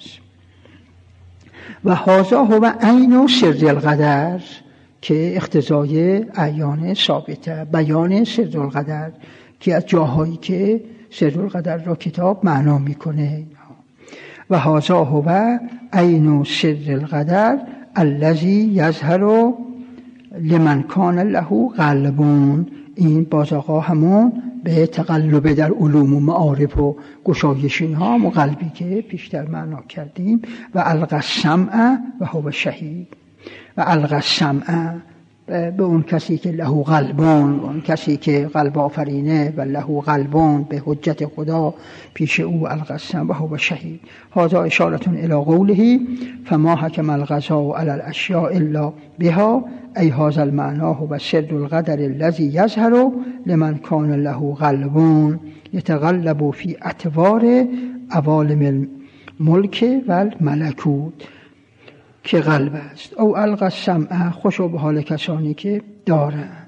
و هذا هو عین سر القدر، که اقتضای اعیان ثابته، بیان سر القدر که از جاهایی که سر القدر را کتاب معنا میکنه. و هذا هو عین سر القدر الذی یظهر لمن کان له قلبون. این باز آقا همون به تقلب در علوم و معارف و گشایش اینها و قلبی که پیشتر معنا کردیم. و القى السمع و هو شهید. و القى السمع به اون کسی که له قلبون، اون کسی که قلب آفرینه و له قلبون به حجت خدا پیش او القى السمع و هو شهید. هذا اشاره الی قوله فما حکم القضاء علی الاشیاء الا بها، ای هذا المعنى هو سر القدر الذي يظهر لمن كان له قلبون يتقلب في اطوار عوالم الملك والملكوت، که قلب است. او القى السمع، خوشو به حال کسانی که دارند.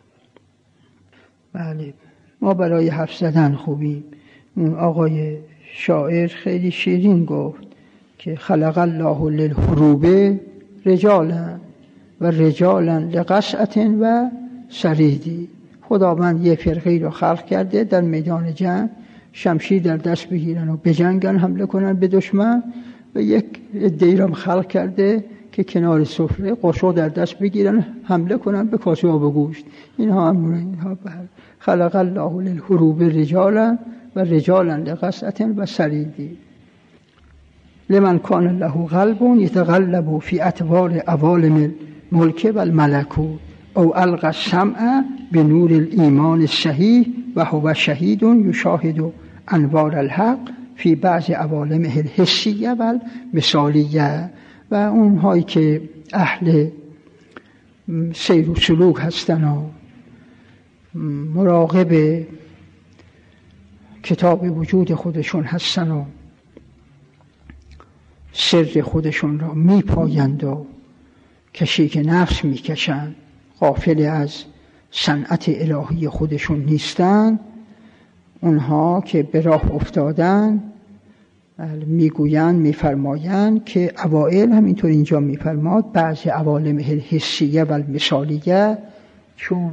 بله ما برای حرف زدن خوبیم. اون آقای شاعر خیلی شیرین گفت که خلق الله للحروب رجالا و رجالا لقصعة و سریدی. خداوند یه فرقی رو خلق کرده در میدان جنگ شمشیر در دست بگیرن و بجنگن، حمله کنن به دشمن، و یک عده‌ای رو خلق کرده که کنار سفره قاشق در دست بگیرن حمله کنن به کاسه آب و گوشت. اینها امور اینها خلق الله للحروب رجالا و رجالا لقصعة و سریدی. لمن کان له قلب یتقلب فی اطوار عوالم الملک و الملکوت او القى السمع بنور الایمان الصحیح و هو شهید یشاهد انوار الحق فی بعض عوالمه الحسیه و المثالیه. و اونهایی که اهل سیر و سلوک هستن و مراقب کتاب وجود خودشون هستن و سر خودشون را میپایند و کشیک نفس میکشند، غافل از صنعت الهی خودشون نیستن، اونها که به راه افتادن میگویند، میفرمایند که اوائل همینطور اینجا میفرماد بعض عوالم الحسیه و المثالیه چون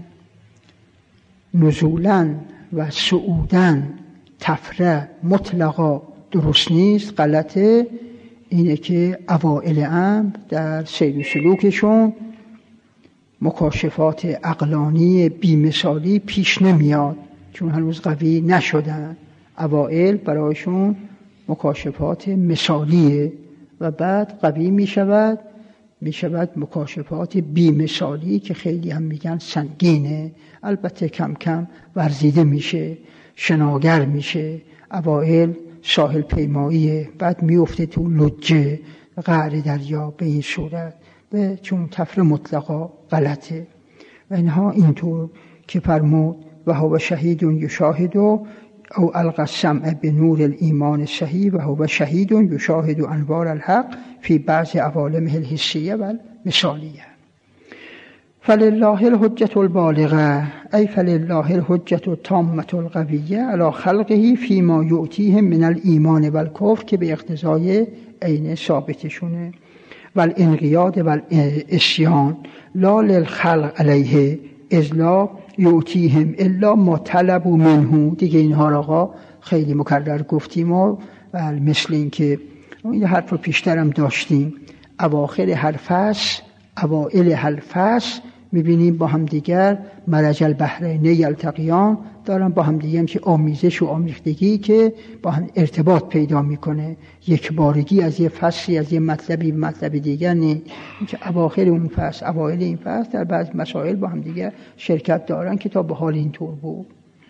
نزولا و صعودا تفره مطلقا درست نیست، غلطه، اینه که اوائل امر در سیر و سلوکشون مکاشفات عقلانی بی‌مثالی پیش نمیاد چون هنوز قوی نشدن. اوائل برایشون مکاشفات مثالیه و بعد قوی میشود مکاشفات بی‌مثالی که خیلی هم میگن سنگینه، البته کم کم ورزیده میشه، شناگر میشه. اوائل ساحل پیماییه، بعد میفته تو لجه قعر دریا به این صورت، به چون تفر مطلقا غلطه. و اینها اینطور که فرمود و هو شهید یشاهد او القى السمع بنور الایمان الصحیح و هو شهید یشاهد انوار الحق فی بعض عوالمه الحسیه و المثالیه. فلله الحجة البالغه ای فلله الحجة التامة القویه علی خلقه فیما یؤتیهم من الایمان و الکفر که به اقتضای عین ثابتشونه و الانقیاد و الاسیان لا للخلق علیه اذ لا یؤتیهم الا ما طلبوا منه. دیگه اینها را خیلی مکرر گفتیم و مثل این که این حرف رو پیشترم داشتیم، اواخر هر فصل اوائل هر فصل میبینیم با هم دیگر مرج البحرین یلتقیان دارن با هم دیگه که آمیزش و آمیختگی که با هم ارتباط پیدا میکنه، یک بارگی از یه فصلی از یه مطلبی مطلب دیگر نه، که اواخر اون فصل اوائل این فصل در بعض مسائل با هم دیگر شرکت دارن که تا به حال اینطور بود.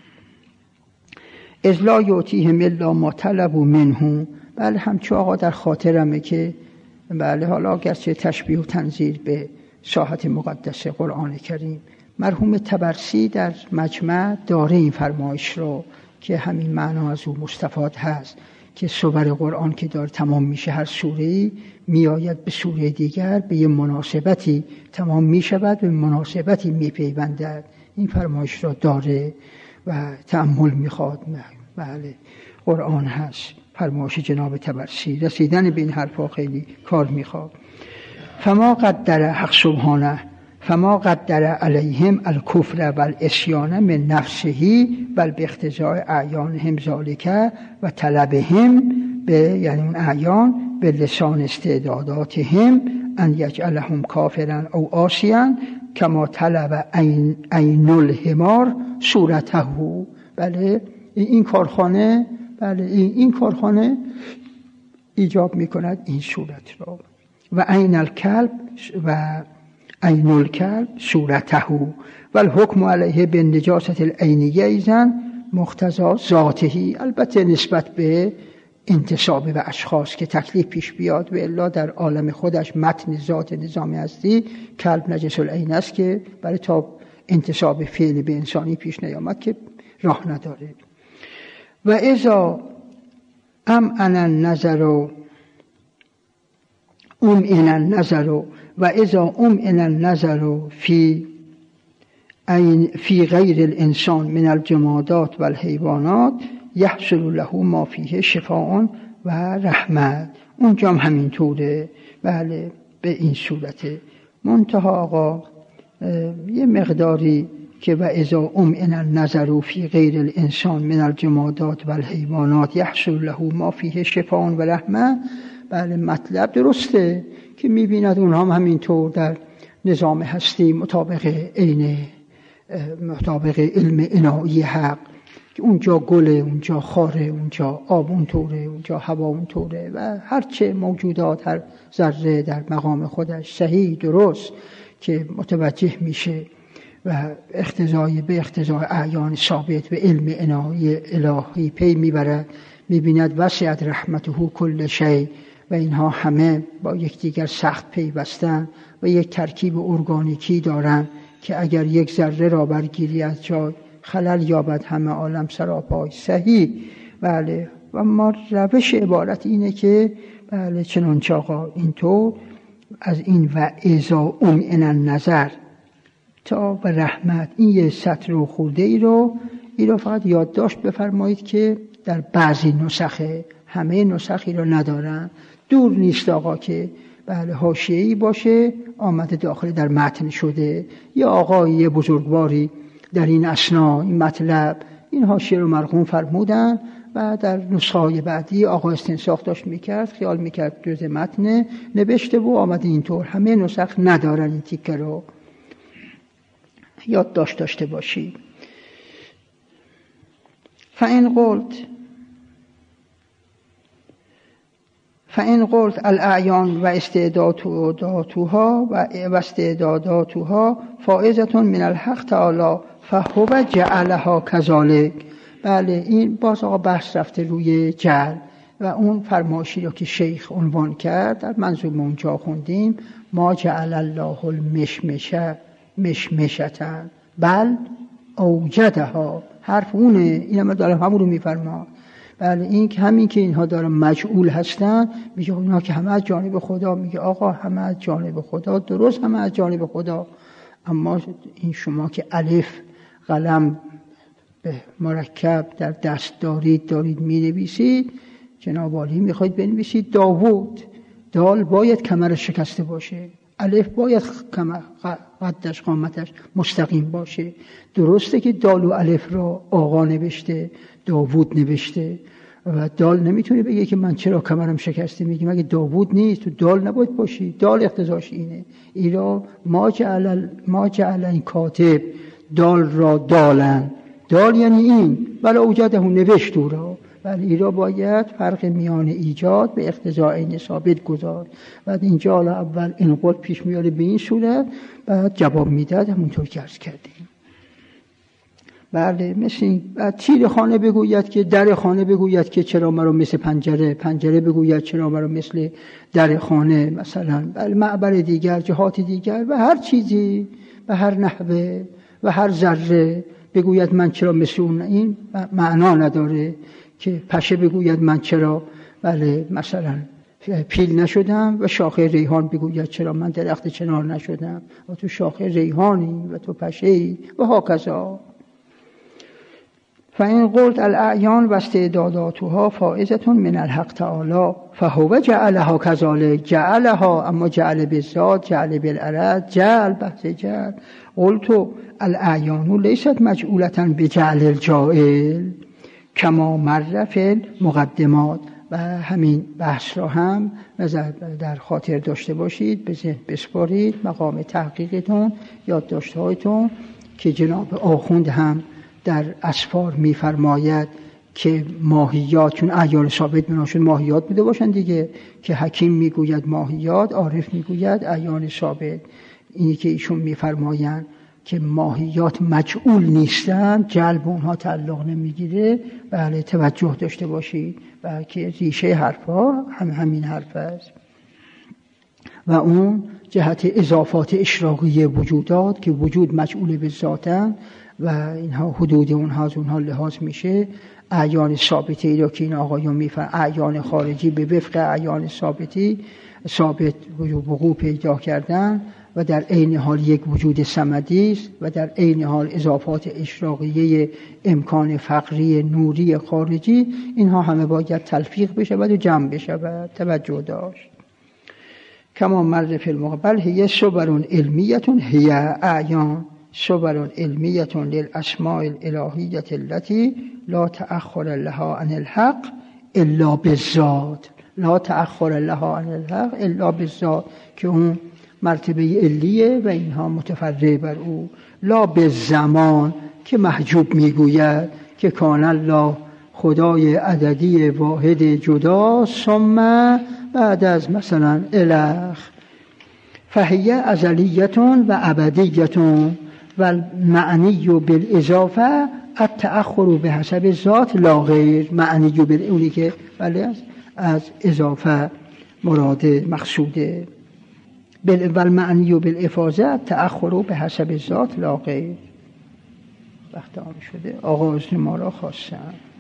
اذ لا یؤتیهم الا ما طلبوا منه. بله همچون آقا در خاطرمه که بله حالا گرچه تشبیه و تنظیر به ساحت مقدس قرآن کریم، مرحوم طبرسی در مجمع داره این فرمایش رو که همین معنا از او مستفاد هست که سور قرآن که داره تمام میشه، هر سوره‌ای میآید به سوره دیگر به یه مناسبتی تمام میشود، به مناسبتی میپیوندد. این فرمایش رو داره و تأمل میخواد. بله قرآن هست، فرمایش جناب طبرسی، رسیدن به این حرفا خیلی کار میخواد. فما قدر حق سبحانه فما قدر علیهم الکفر و الاسیان من نفسه بل به اقتضاء اعیانهم ذالک و طلبهم به یعنی اون اعیان به لسان استعداداتهم ان یجعلهم کافرا او عاصیا کما طلب عین الحمار صورته. بله این کارخانه، بله این کارخانه ایجاب میکند این صورت را. و عین الکلب و عین الکلب صورته و الحکم علیه به نجاست العینیه ایزن مقتضا ذاته. البته نسبت به انتساب به اشخاص که تکلیف پیش بیاد و الا در عالم خودش متن ذات نظام هستی کلب نجس العین است که برای تا انتساب فعل به انسانی پیش نیامد که راه نداره. و اذا امعن النظر و اذا امعن النظر فی غیر الانسان من الجمادات و الحیوانات یحصل له ما فیه شفاء و رحمت. اونجا هم همینطوره. بله به این صورته. منتها آقا یه مقداری که و اذا امعن النظر فی غیر الانسان من الجمادات و الحیوانات یحصل له ما فیه شفاء و رحمت، بله مطلب درسته که میبیند اونها هم همینطور در نظام هستی مطابق علم الهی حق اونجا گله، اونجا خاره، اونجا آب اونطوره، اونجا هوا اونطوره و هرچه موجودات، هر ذره در مقام خودش صحیح درست که متوجه میشه و به اقتضای اعیان ثابت به علم الهی پی میبرد، میبیند وسعت رحمته کل شیء و اینها همه با یکدیگر سخت پیوستن و یک ترکیب ارگانیکی دارن که اگر یک ذره را برگیری از جای خلل یابد همه عالم سراپای. صحیح. بله. و ما روش عبارت اینه که بله چنانچه آقا اینطور از این و اذا امعن النظر تا به رحمت، این یه سطر و خورده ای رو فقط یادداشت بفرمایید که در بعضی نسخه، همه نسخی رو ندارن، دور نیست آقا که بله حاشیه‌ای باشه آمده داخل در متن شده یا آقای بزرگواری در این اثنا این مطلب این حاشیه رو مرقوم فرمودن و در نسخه‌های بعدی آقا استنساخ داشت میکرد، خیال میکرد جزء متن نوشته و آمده اینطور. همه نسخ ندارن این تیکه رو، یادداشت داشته باشید. فإن قلت الاعیان و استعداداتها فائزة من الحق تعالی فهو جعلها كذلك. بله این باز آقا بحث رفته روی جعل و اون فرمایشی رو که شیخ عنوان کرد در منظومه اونجا خوندیم، ما جعل الله المشمشه مشمشتن بل اوجدها. حرف اونه، این هم دارم همون رو میفرما. بله این که همین که اینها دارن مجعول هستن، میگه اینا که همه از جانب خدا، میگه آقا همه از جانب خدا، درست همه از جانب خدا، اما این شما که الف قلم به مرکب در دست دارید مینویسید، جناب عالی میخواید بنویسید داوود، دال باید کمرش شکسته باشه، الف باید قدش قامتش مستقیم باشه. درسته که دال و الف را آقا نوشته، داوود نوشته و دال نمیتونه بگه که من چرا کمرم شکسته، میگه مگه داوود نیست، تو دال نباید باشی، دال اقتضاش اینه. ایرا ما جعل این کاتب دال را دالن، دال یعنی این، ولی اوجده نوشت او را. ولی ایرا باید فرق میان ایجاد به اقتضاء عین ثابت گذار. بعد اینجا اول این قول پیش میاره به این صورت، بعد جواب میداد همونطور که عرض کردیم. بله مثل این تیر خانه بگوید که در خانه بگوید که چرا مرا مثل پنجره بگوید چرا مرا مثل در خانه، مثلا بله معبر دیگر، جهات دیگر و هر چیزی به هر نحوه و هر ذره بگوید من چرا مثل اون، این معنا نداره. که پشه بگوید من چرا بله مثلا پیل نشدم و شاخه ریحان بگوید چرا من درخت چنار نشدم و تو شاخه ریحانی و تو پشه‌ای و هاکذا. فإن قلت الاعیان و استعداداتها فائزة من الحق تعالی فهو جعلها كذلك. جعلها، اما جعل بالذات، جعل بالعرض، جعل بحث جعل. قلت الاعیان لیست مجعولة بجعل الجاعل کما مر فی المقدمات. و همین بحث را هم در خاطر داشته باشید، به ذهن بسپارید، مقام تحقیقتون، یادداشت‌هایتون که جناب آخوند هم در اسفار می‌فرماید که ماهیات، چون اعیان ثابت مناشون ماهیات بوده باشن دیگه، که حکیم میگوید ماهیات، عارف میگوید اعیان ثابت. اینی که ایشون می‌فرمایند که ماهیات مجعول نیستن، جلب اونها تعلق نمیگیره. بله توجه داشته باشید و که ریشه حرفا همین حرف است و اون جهت اضافات اشراقی وجودات که وجود مجعول به ذاتن و اینها حدود اونها از اونها لحاظ میشه. اعیان ثابته ای را که این آقایون میفرمایند اعیان خارجی به وفق اعیان ثابتی ثابت وقوع پیدا کردن و در عین حال یک وجود صمدی است و در عین حال اضافات اشراقیه امکان فقری نوری خارجی، اینها همه باید تلفیق بشه و جمع بشه و توجه داشت. کما مر فی المقبل هی صور علمیه هی اعیان صور علمیه للاسماء الالهیه التي لا تأخر لها عن الحق الا بالذات. لا تأخر لها عن الحق الا بالذات که اون مرتبه علیه و اینها متفرع بر او. لا به زمان که محجوب میگوید که کان الله خدای عددی واحد جدا، ثم بعد از مثلا الخ، فهیه ازلیتون و ابدیتون و معنی بالاضافه التأخر به حسب ذات لا غیر. معنی اونی که بله از اضافه مراد مقصوده، و معنی بالافاضه التأخر به حسب ذات لا غیر. وقت آن شده آغاز ما را خواستم.